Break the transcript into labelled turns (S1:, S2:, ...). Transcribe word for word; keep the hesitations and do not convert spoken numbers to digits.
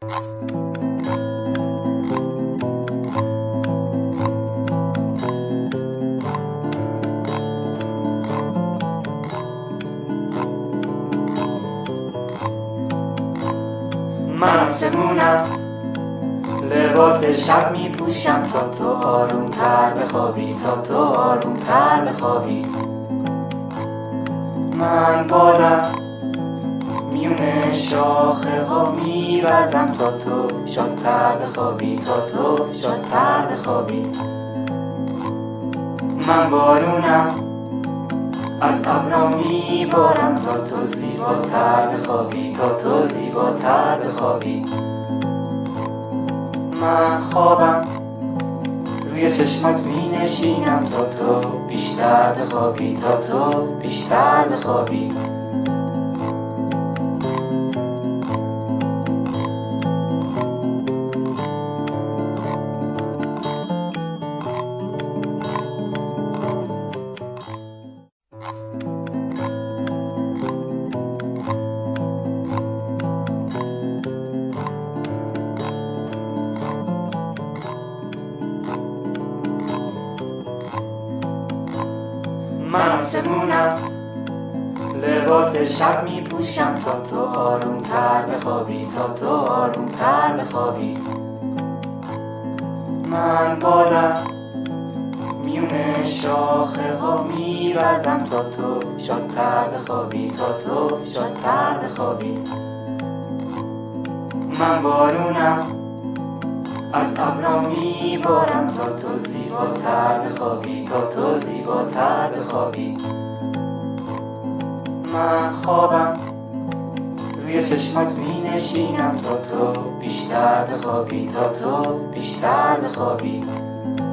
S1: من آسمونم، لباس شب می پوشم تا تو آروم تر بخوابی، تا تو آروم تر بخوابی. من بادم، میونه شاخه ها میوزم تا تو شادتر بخوابی، تا تو شادتر بخوابی. من بارونم، از ابرا میبارم تا تو زیباتر بخوابی، تا تو زیباتر بخوابی. من خوابم، روی چشمات می نشینم تا تو بیشتر بخوابی، تا تو بیشتر بخوابی. من آسمونم، لباس شب می پوشم تا تو آروم تر بخوابی، تا تو آروم تر بخوابی. من بادم، میونه شاخه ها میوزم تا تو شادتر بخوابی، تا تو شادتر بخوابی. من بارونم، از ابرا میبارم تا تو زیباتر بخوابی، تا تو زیباتر بخوابی. من خوابم، روی چشمات می نشینم تا تو بیشتر بخوابی، تا تو بیشتر بخوابی.